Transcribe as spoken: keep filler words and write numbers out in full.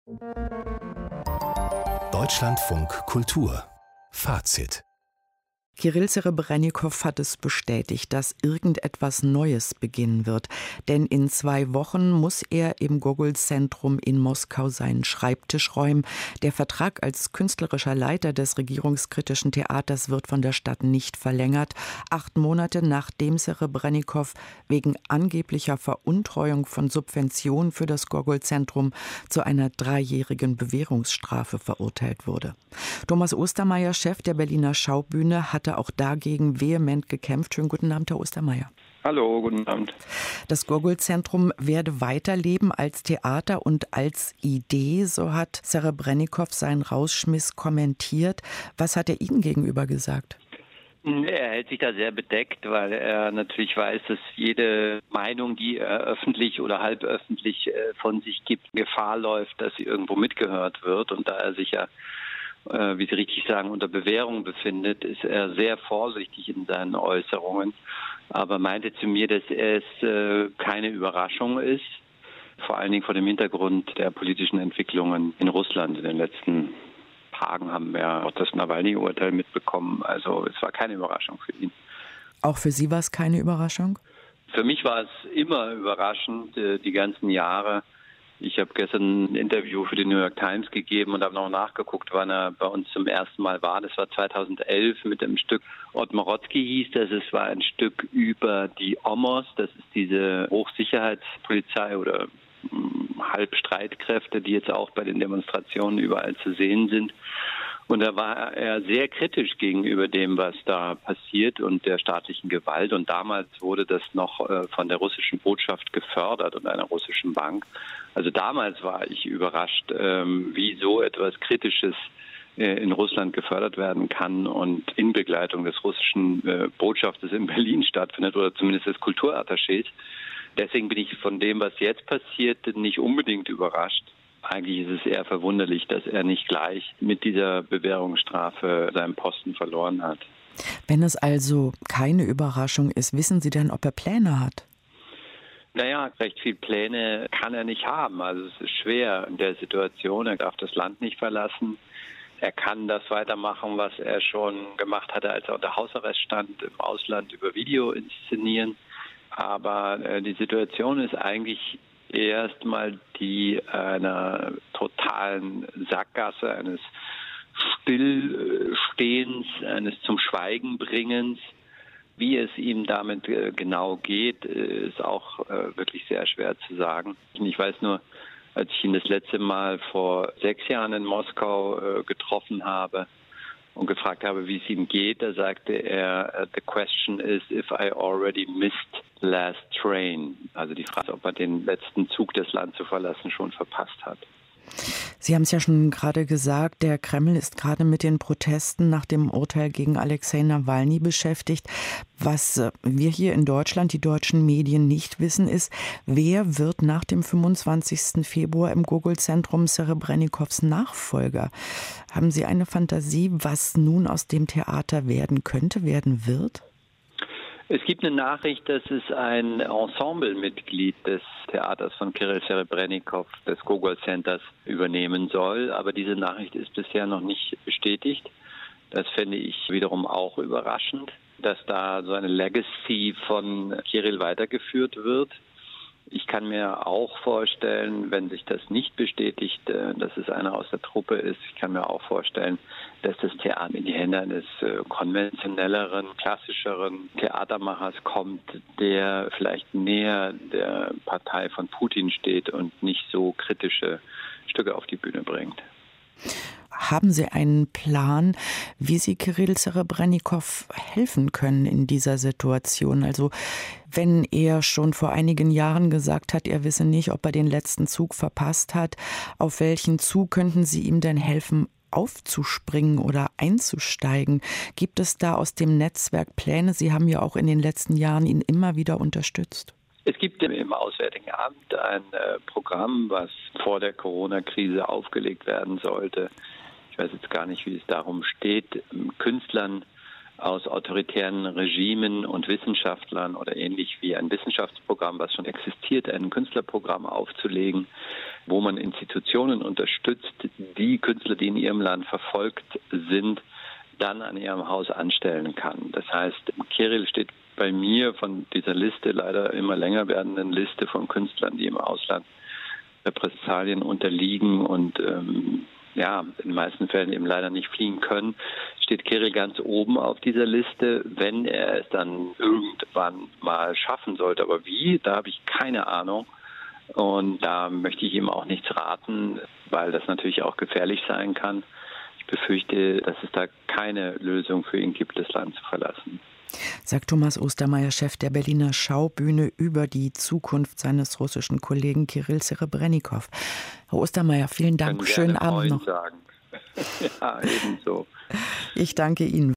Deutschlandfunk Kultur Fazit. Kirill Serebrenikow hat es bestätigt, dass irgendetwas Neues beginnen wird. Denn in zwei Wochen muss er im Gogol-Zentrum in Moskau seinen Schreibtisch räumen. Der Vertrag als künstlerischer Leiter des regierungskritischen Theaters wird von der Stadt nicht verlängert. Acht Monate nachdem Serebrenikow wegen angeblicher Veruntreuung von Subventionen für das Gogol-Zentrum zu einer dreijährigen Bewährungsstrafe verurteilt wurde. Thomas Ostermeier, Chef der Berliner Schaubühne, hat auch dagegen vehement gekämpft. Schönen guten Abend, Herr Ostermeier. Hallo, guten Abend. Das Gogol-Zentrum werde weiterleben als Theater und als Idee, so hat Serebrenikow seinen Rausschmiss kommentiert. Was hat er Ihnen gegenüber gesagt? Er hält sich da sehr bedeckt, weil er natürlich weiß, dass jede Meinung, die er öffentlich oder halböffentlich von sich gibt, Gefahr läuft, dass sie irgendwo mitgehört wird. Und da er sich ja, wie Sie richtig sagen, unter Bewährung befindet, ist er sehr vorsichtig in seinen Äußerungen, aber meinte zu mir, dass es äh, keine Überraschung ist, vor allen Dingen vor dem Hintergrund der politischen Entwicklungen in Russland. In den letzten Tagen haben wir auch das Nawalny-Urteil mitbekommen, also es war keine Überraschung für ihn. Auch für Sie war es keine Überraschung? Für mich war es immer überraschend, äh, die ganzen Jahre. Ich habe gestern ein Interview für die New York Times gegeben und habe noch nachgeguckt, wann er bei uns zum ersten Mal war. Das war zweitausendelf mit dem Stück Otmorozki hieß das. Es war ein Stück über die Omos, das ist diese Hochsicherheitspolizei oder mh, Halbstreitkräfte, die jetzt auch bei den Demonstrationen überall zu sehen sind. Und da war er sehr kritisch gegenüber dem, was da passiert und der staatlichen Gewalt. Und damals wurde das noch äh, von der russischen Botschaft gefördert und einer russischen Bank. Also damals war ich überrascht, ähm, wie so etwas Kritisches äh, in Russland gefördert werden kann und in Begleitung des russischen äh, Botschafters in Berlin stattfindet oder zumindest des Kulturattachés. Deswegen bin ich von dem, was jetzt passiert, nicht unbedingt überrascht. Eigentlich ist es eher verwunderlich, dass er nicht gleich mit dieser Bewährungsstrafe seinen Posten verloren hat. Wenn es also keine Überraschung ist, wissen Sie denn, ob er Pläne hat? Naja, recht viele Pläne kann er nicht haben. Also es ist schwer in der Situation. Er darf das Land nicht verlassen. Er kann das weitermachen, was er schon gemacht hatte, als er unter Hausarrest stand, im Ausland über Video inszenieren. Aber äh, die Situation ist eigentlich erstmal die einer totalen Sackgasse, eines Stillstehens, eines zum Schweigen bringens. Wie es ihm damit genau geht, ist auch wirklich sehr schwer zu sagen. Ich weiß nur, als ich ihn das letzte Mal vor sechs Jahren in Moskau getroffen habe und gefragt habe, wie es ihm geht, da sagte er, the question is if I already missed last train. Also die Frage, ob er den letzten Zug, das Land zu verlassen, schon verpasst hat. Sie haben es ja schon gerade gesagt, der Kreml ist gerade mit den Protesten nach dem Urteil gegen Alexei Nawalny beschäftigt. Was wir hier in Deutschland, die deutschen Medien nicht wissen, ist, wer wird nach dem fünfundzwanzigsten Februar im Gogol-Zentrum Serebrenikows Nachfolger? Haben Sie eine Fantasie, was nun aus dem Theater werden könnte, werden wird? Es gibt eine Nachricht, dass es ein Ensemblemitglied des Theaters von Kirill Serebrenikow, des Gogol Centers, übernehmen soll. Aber diese Nachricht ist bisher noch nicht bestätigt. Das fände ich wiederum auch überraschend, dass da so eine Legacy von Kirill weitergeführt wird. Ich kann mir auch vorstellen, wenn sich das nicht bestätigt, dass es einer aus der Truppe ist, ich kann mir auch vorstellen, dass das Theater in die Hände eines konventionelleren, klassischeren Theatermachers kommt, der vielleicht näher der Partei von Putin steht und nicht so kritische Stücke auf die Bühne bringt. Haben Sie einen Plan, wie Sie Kirill Serebrenikow helfen können in dieser Situation? Also wenn er schon vor einigen Jahren gesagt hat, er wisse nicht, ob er den letzten Zug verpasst hat, auf welchen Zug könnten Sie ihm denn helfen, aufzuspringen oder einzusteigen? Gibt es da aus dem Netzwerk Pläne? Sie haben ja auch in den letzten Jahren ihn immer wieder unterstützt. Es gibt im Auswärtigen Amt ein äh, Programm, was vor der Corona-Krise aufgelegt werden sollte. Ich weiß jetzt gar nicht, wie es darum steht, Künstlern aus autoritären Regimen und Wissenschaftlern oder ähnlich wie ein Wissenschaftsprogramm, was schon existiert, ein Künstlerprogramm aufzulegen, wo man Institutionen unterstützt, die Künstler, die in ihrem Land verfolgt sind, dann an ihrem Haus anstellen kann. Das heißt, Kirill steht bei mir von dieser Liste, leider immer länger werdenden Liste von Künstlern, die im Ausland Repressalien unterliegen und ähm, ja, in den meisten Fällen eben leider nicht fliehen können, steht Kirill ganz oben auf dieser Liste, wenn er es dann irgendwann mal schaffen sollte. Aber wie, da habe ich keine Ahnung. Und da möchte ich ihm auch nichts raten, weil das natürlich auch gefährlich sein kann. Ich befürchte, dass es da keine Lösung für ihn gibt, das Land zu verlassen. Sagt Thomas Ostermayer, Chef der Berliner Schaubühne, über die Zukunft seines russischen Kollegen Kirill Serebrennikov. Herr Ostermayer, vielen Dank. Schönen Abend noch. Sagen. Ja, ebenso. Ich danke Ihnen.